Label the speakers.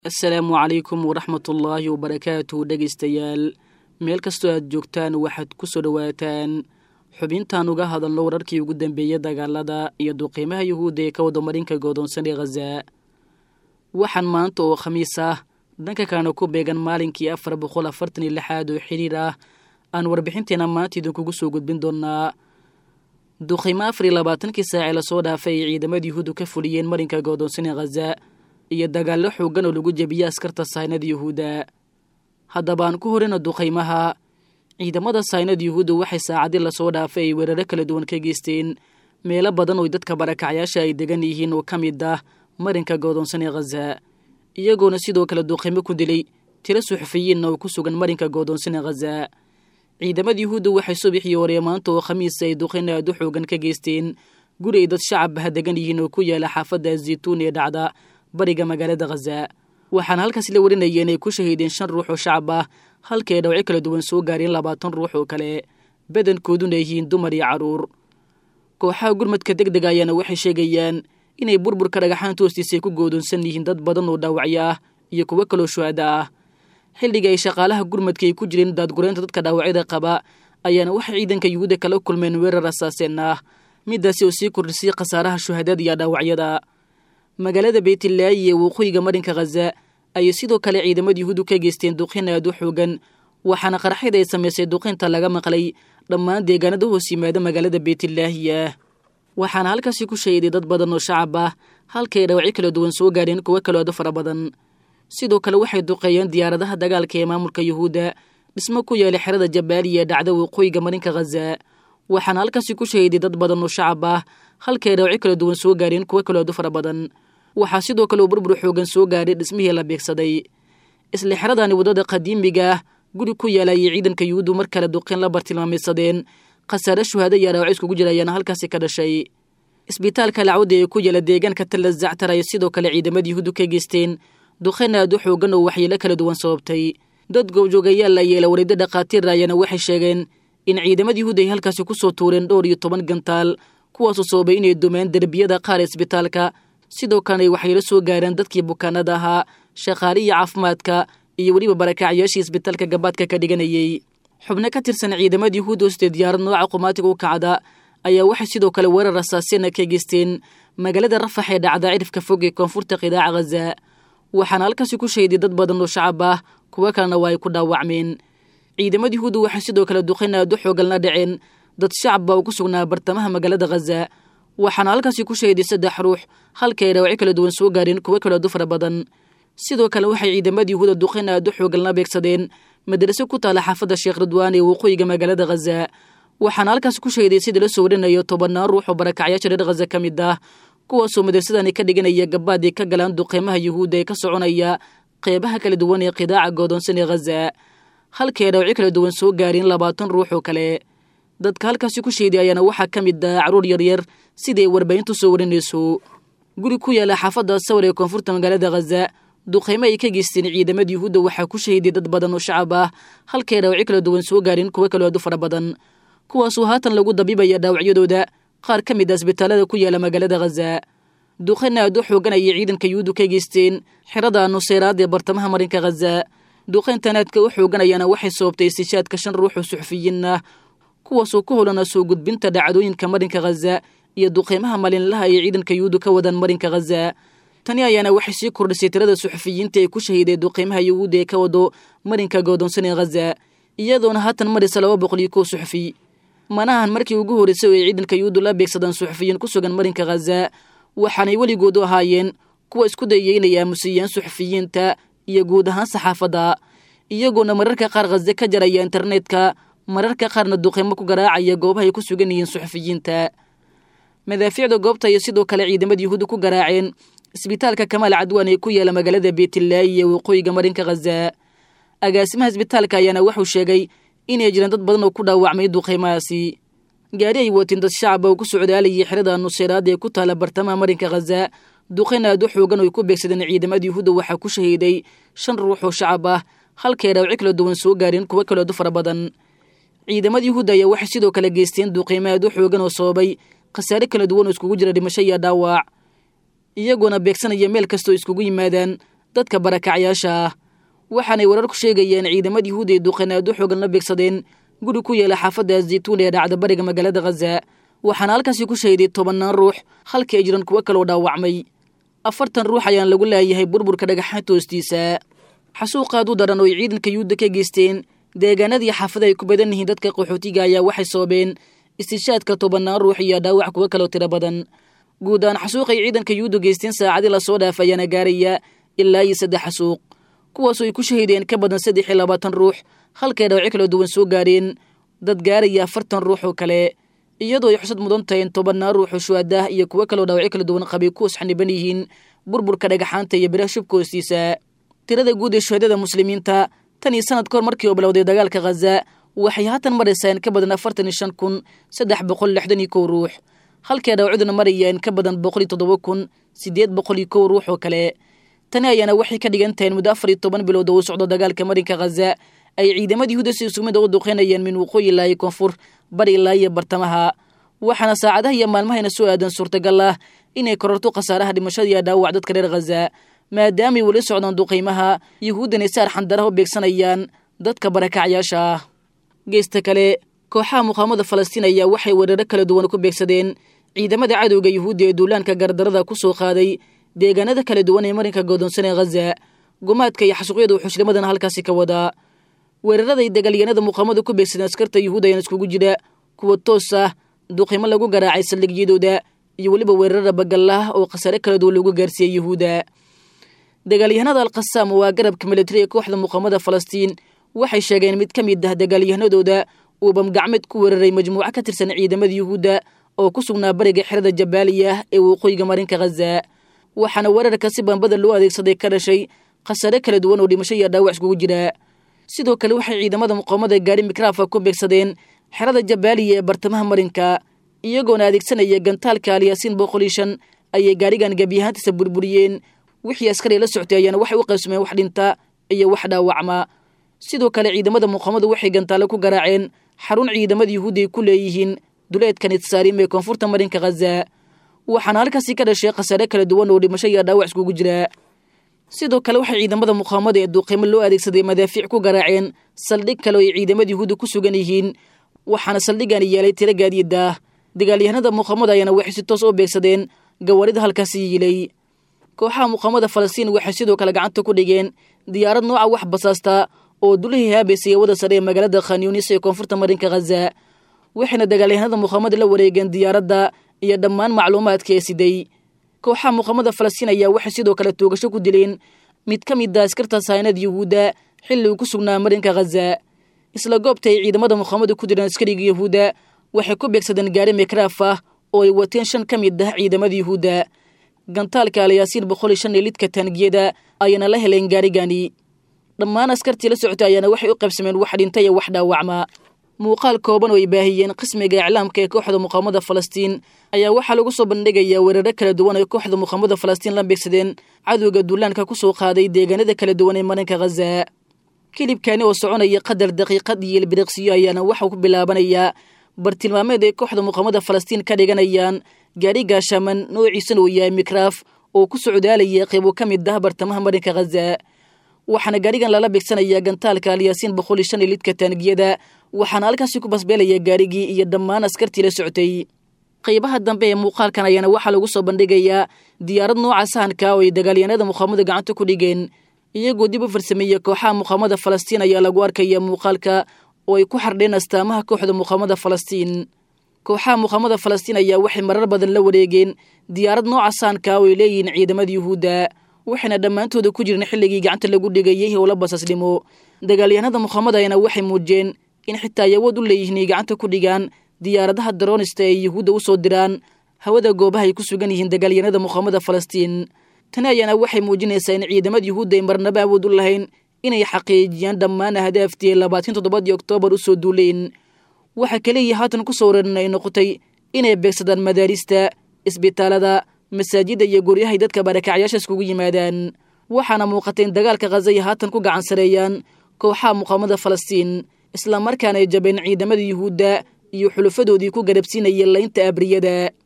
Speaker 1: Assalaamu calaykum waraxmatullaahi wabarakaatu dhegaystayaal meel kastoo aad joogtaan waxaad ku soo dhawaataan xubintaan uga hadalno wararkii ugu dambeeyay dagaalada iyo duqeymaha yuhuudda ee ka wada marinka go'doonsan ee Gaza. Waxaan maanta oo Khamiis ah dhanka kana ku beegan maalinkii 446 oo xiriir ah aan warbixinteena maanta idinkugu soo gudbin doonaa duqeymaha 24 saac la soo dhaafay ciidamada yuhuuddu ka fuliyeen marinka go'doonsan ee Gaza iyo dagaallo xooggan oo lagu jabiyay askarta Saynada Yuhuudda. Haddaba aan ku horeyno duqeymaha ciidamada Saynada Yuhuudda waxay saacadii la soo dhaafay weeraro kala duwan ka geysteen meelo badan oo dadka barakacayaasha ay degan yihiin oo kamid ah marinka go'doonsan ee Gaza, iyagoona sidoo kale duqeymo ku dilay tiro suxufiyiin oo ku sugan marinka go'doonsan ee Gaza. ciidamada Yuhuudda waxay subaxii hore maanta oo Khamiis ay duqeyn aad u xooggan ka geysteen guri ay dad shacab ah degan yihiin oo ku yaala xaafadda Zaytuun ee dhacda bariga magaalada Gaza. waxaana halkaas la warinayeen inay ku shahiideen 5 ruux oo shacab ah halka ay dhawacyo kala duwan soo gaareen 20 ruux oo kale, badankooduna yihiin dumar iyo caruur. kooxaha gurmadka degdega ayaana waxay sheegayaan inay burburka dhagaxaanta hoostiisa ku go'doonsan yihiin dad badan oo dhaawacyo ah iyo kuwo kaloo shuhada ah. xilliga ay shaqaalaha gurmadka ay ku jireen daadgureynta dadka dhaawacyada qaba ayaana waxay ciidanka Yuhuudda kala kulmeen weerar asaaseen ah midaasi oo sii kordhisay khasaaraha shuhadada iyo dhaawacyada. magaalada Beytlaahi ee waqooyiga marinka Gaza ayay sidoo kale ciidamada Yuhuuddu ka geysteen duqeyn aad u xooggan, waxaana qaraxyada ay sameysay duqeynta laga maqlay dhammaan deegaanada hoos yimaada magaalada Beytlaahi. waxaana halkaasi ku shahiiday dad badan oo shacab ah halka ay dhawacyo kala duwan soo gaareen kuwo kale oo fara badan. sidoo kale waxay duqeeyeen diyaaradaha dagaalka ee maamulka Yuhuudda dhismo ku yaala xerada Jabaaliya dhacda waqooyiga marinka Gaza, waxaana halkaasi ku shahiiday dad badan oo shacab ah halka ay dhawacyo kala duwan soo gaareen kuwo kale oo fara badan. waxaa sidoo kale burbur xooggan soo gaaray dhismihii la beegsaday isla xeradani wadada qadiimiga ah guri ku yaala ay ciidanka Yuhuuddu mar kale duqeyn la bartilmaameedsadeen khasaare shuhada iyo dhaawac iskugu jirayaan halkaasi ka dhashay. isbitaalka Lacwada ee ku yaala deegaanka Talla Zactar ay sidoo kale ciidamada Yuhuuddu ka geysteen duqeyn aad u xooggan oo waxyeelo kala duwan sababtay. dad goobjoogayaal la yeela wareedda dhaqaatiir ayana waxay sheegeen in ciidamada Yuhuudda ay halkaasi ku soo tuureen 12 gantaal kuwaasoo sababay inay dumeen derbiyada qaar isbitaalka, sidoo kale waxay la soo gaareen dadkii bukaanada ahaa, shaqaalihi caafimaadka iyo weliba barakacayaashii isbitaalka gabaadka ka dhiganayay. xubno ka tirsan ciidamada Yuhuudda oo diyaarad nooca qumaatiga u kacda ayaa waxay sidoo kale weerar asaasina ka geysteen magaalada Rafax ee dhacda cirifka fog ee koonfurta qidaaca Gaza, waxaana halkaasi ku shahiiday dad badan oo shacab ah kuwo kalena waa ay ku dhaawacmeen. ciidamada Yuhuudda waxay sidoo kale duqeyn aad u xooggan la dhaceen dad shacab ah oo ku sugnaa bartamaha magaalada Gaza, waxaana halkaasi ku shahiiday 3 ruux halka ay dhawacyo kala duwan soo gaareen kuwo kale oo fara badan. sidoo kale waxay ciidamada Yuhuudda duqeyn aad u xooggan la beegsadeen madraso ku taala xaafadda Sheekh Ridwaan ee waqooyiga magaalada Gaza, waxaana halkaasi ku shahiiday sida la soo warinayo 10 ruux oo barakacayaasha reer Gaza ka mid ah kuwaasoo madrasadani ka dhiganaya gabaad ay ka galaan duqeymaha Yuhuudda ee ka soconaya qeybaha kala duwan ee qidaaca go'doonsan ee Gaza, halka ay dhawacyo kala duwan soo gaareen 20 ruux oo kale. dadka halkaasi ku shahiiday ayaana waxaa ka mid ah caruur yaryar siday warbaahintu soo warinayso. guri ku yaala xaafadda Sawir ee koonfurta magaalada Gaza duqeymo ay ka geysteen ciidamada Yuhuudda waxaa ku shahiiday dad badan oo shacab ah halka ay dhawacyo kala duwan soo gaareen kuwo kale oo fara badan, kuwaasoo haatan lagu dabiibaya dhaawacyadooda qaar ka mid ah isbitaalada ku yaala magaalada Gaza. duqeyn aad u xooggan ay ciidanka Yuhuuddu ka geysteen xerada Nusayraad ee bartamaha marinka Gaza. duqeyntan aadka u xooggan ayaana waxay sababtay istishaadka 5 ruux oo suxufiyiin ah kuwaasoo ku howlana soo gudbinta dhacdooyinka marinka Gaza iyo duqeymaha maalinlaha ay ciidanka Yuhuuddu ka wadaan marinka Gaza. tani ayaana waxay sii kordhisay tirada suxufiyiinta ee ku shahiiday duqeymaha Yuhuudda ee ka wado marinka go'doonsan ee Gaza, iyadoona haatan maraysa 201 suxufi. manahan markii ugu horeysay oo ciidanka Yuhuuddu la beegsadaan suxufiyiin ku sugan marinka Gaza, waxaanay weligood u ahaayeen kuwa isku dayay inay aamusiyaan suxufiyiinta iyo guud ahaan saxaafadda, iyagoona mararka qaar Gaza ka jaraya internetka, mararka qaarna duqeymo ku garaacaya goobaha ay ku sugan yihiin suxufiyiinta. madaafiicda goobta iyo sidoo kale ciidamada Yuhuudda ku garaaceen isbitaalka Kamaal Cadwaan ee ku yaala magaalada Beytlaahi ee waqooyiga marinka Gaza. agaasimaha isbitaalka ayaana wuxuu sheegay inay jiraan dad badan oo ku dhaawacmay duqeymahaasi. gaari ay wateen dad shacab oo ku socdaalayay xerada Nusayraad ee ku taala bartamaha marinka Gaza duqeyn aad u xooggan oo ku beegsadeen ciidamada Yuhuudda waxaa ku shahiiday 5 ruux oo shacab ah halka ay dhawacyo kala duwan soo gaareen kuwo kale oo fara badan. ciidamada Yuhuudda ayaa waxay sidoo kale geysteen duqeymo aad u xooggan oo sababay khasaare kala duwan oo iskugu jira dhimasho iyo dhaawac, iyagoona beegsanaya meel kastoo iskugu yimaadaan dadka barakacyaasha ah waxaanay warar ku sheegayeen ciidamada yuhuudda ee duqeynaado xoogan la beegsadeen guri ku yaala xaafadda zaytuun ee dhacda bariga magaalada Gaza waxaana halkaasi ku shahiday 10 ruux halka ay jiraan kuwa kale oo dhaawacmay 40 ruux ayaan lagu leeyahay burburka dhagaxaanta hoostiisa xasuuqaad u daran oo ciidanka yuhuudda ka geysteen deegaanadii xaafada ay ku badan yihiin dadka qaxootiga ayaa waxay soobeen istishaadka 10 ruux iyo dhaawac kuwa kale oo tiro badan guud ahaan xasuuqay ciidanka yuhuudda geysteen saacadii la soo dhaafayana gaaraya ilaa 3 xasuuq kuwaas oo ay ku shahideen ka badan 23 ruux halka dhaawac kala duwan soo gaareen dad gaaraya 40 ruux oo kale iyadoo ay xusad mudan tahay 10 ruux oo shuhada iyo kuwa kale oo dhaawac kala duwan qabay ku xaniban yihiin burburka dhagaxaanta iyo biraha shubka hoostiisa tirada guud ee shuhadada muslimiinta tan iyo sanad kahor markii uu bilowday dagaalka Gaza waxay haatan maraysaa ka badan 45361 ruux halka dhaawacduna marayaan ka badan 107801 ruux oo kale tani ayana waxay ka dhigan tahay muddo 14 bilood oo socdo dagaalka marinka Gaza ay ciidamada yuhuudda si isku mid ah u duqeynayaan min waqooyi ilaa koonfur bari ilaa iyo bartamaha waxaana saacadaha iyo maalmahayna soo aadan suurtagal ah inay kororto khasaaraha dhimashada iyo dhaawac dadka reer Gaza maadaama ay wali socdaan duqeymaha yuhuuddana saar xandaraha u beegsanayaan dadka barakacyaasha ah geesta kale kooxaha muqaawamada Falastiin ayaa waxay weeraro kala duwan ku beegsadeen ciidamada cadowga yuhuudda ee duulaanka gardarada ku soo qaaday deegaanada kala duwan ee marinka go'doonsan ee Gaza gumaadka iyo xasuuqyada xushlimadan halkaasi ka wada weerarada dagaalyahanada muqaawamada ku beegsadeen askarta yuhuudda ayaan iskugu jira kuwa toos ah duqeymo lagu garaacay saldhigyadooda iyo waliba weerarada bagallah oo khasaare kala duwan lagu gaarsiiyay yuhuudda dagaalyahanada al-Qassam waa garabka military ee kooxda muqaawamada Falastiin waxay sheegeen mid ka mid ah dagaalyahanadooda uu bamgacmeed ku weeraray majmuuco ka tirsan ciidamada yuhuudda oo ku sugnaa bariga xirada Jabaaliya ee waqooyiga marinka Gaza waxaana weerarka si bambada loo adeegsaday ka dhashay khasaare kala duwan oo dhimasho iyo dhaawac iskugu jira sidoo kale waxay ciidamada muqaawamada gaari mikraafa ku beegsadeen xirada Jabaaliya ee bartamaha marinka iyagoona adeegsanaya gantaalka Al-Yaasiin 105 ayay gaarigan gabiyahaantiisa burburiyeen wixii askari la soctay ayana waxay u qaybsameen wax dhinta iyo wax dhaawacma sidoo kale ciidamada muqaawamada waxay gantaalo ku garaaceen xarun ciidamada yuhuudda ku leeyihiin duleedka Nitsaarim ee koonfurta marinka Gaza waxaana halkaasi ka dhashay khasaare kala duwan oo dhimasho iyo dhaawac iskugu jira sidoo kale waxay ciidamada muqaawamada ee duqeymo loo adeegsaday madaafiic ku garaaceen saldhig kale oo ciidamada yuhuudda ku sugan yihiin waxaana saldhigan yeelay tiro gaadiida dagaalyahanada muqaawamada ayana waxay si toos u beegsadeen gawaarida halkaasi yilay kooxaha muqaawamada Falastiin waxay sidoo kale gacanta ku dhigeen diyaarad nooca wax basaasta oo dulihii haabeysay wada sare ee magaalada Khan Yunis ee koonfurta marinka Gaza waxayna dagaalyahanada muqaawamada la wareegeen diyaaradda iyo dhammaan macluumaadka ee siday kooxaha muqaawamada Falastiin ayaa waxay sidoo kale toogasho ku dileen mid ka mid ah askarta saynad yuhuudda xilli uu ku sugnaa marinka Gaza isla goobta ay ciidamada muqaawamada ku direen askariga yuhuudda waxay ku beegsadeen gaari mikraaf ah oo ay wateen 5 ka mid ah ciidamada yuhuudda gantaalka Al-Yaasiin 105 ee lidka taangiyada ayana la heleen gaarigani dhammaan askartii la socotay ayana waxay u qaybsameen wax dhintay iyo wax dhaawacma muuqaal kooban oo ay baahiyeen qismiga iclaamka ee kooxda muqaawamada Falastiin ayaa waxaa lagu soo bandhigayaa weeraro kala duwan oo kooxda muqaawamada Falastiin la beegsadeen cadowga duulaanka ku soo qaaday deegaanada kala duwan ee marinka Gaza kilibkani oo soconaya qadar daqiiqad iyo ilbiriqsiyo ayaana waxa ku bilaabanayaa bartilmaameed ee kooxda muqaawamada Falastiin ka dhiganayaan gaari gaashaman noociisana uu yahay mikraaf oo ku socdaalaya qaybo ka mid ah bartamaha marinka Gaza waxaana gaarigan lala beegsanayaa gantaalka Al-Yaasiin 105 lidka taangiyada waxaana halkaasi ku basbeelaya gaarigii iyo dhammaan askartii la socotay qaybaha dambe ee muuqaalkan ayana waxaa lagu soo bandhigayaa diyaarad nooca sahanka oo ay dagaalyahanada muqaawamada gacanta ku dhigeen iyagoo dib u farsameeyay kooxaha muqaawamada Falastiin ayaa lagu arkaya muuqaalka oo ay ku xardheen astaamaha kooxda muqaawamada Falastiin kooxaha muqaawamada Falastiin ayaa waxay marar badan la wareegeen diyaarad nooca sahanka oo ay leeyihiin ciidamada yuhuudda waxayna dhammaantooda ku jireen xilligii gacanta lagu dhigayay oo la basasnimo dagaalyahanada muqaawamada ayana waxay muujeen in xitaa ay awood u leeyihiin gacanta ku dhigaan diyaaradaha droonista ee yuhuudda u soo diraan hawada goobaha ay ku sugan yihiin dagaalyahanada muqaawamada Falastiin tani ayana waxay muujinaysaa in ciidamada yuhuudda ay marnaba awood u lahayn inay xaqiijiyaan dhammaan ahdaaftii 27 Oktoobar u soo duuleen waxa kaliya haatan ku soo wareernay noqotay inay beegsadaan madaarista isbitaalada masaajida iyo guryaha dadka barakacyaasha iskugu yimaadaan waxaana muuqatay in dagaalka Gaza ay haatan ku gacan sareeyaan kooxaha muqaawamada Falastiin isla markaana ay jabeen ciidamada yuhuudda iyo xulufadoodii ku garabsiinayay laynta abriyada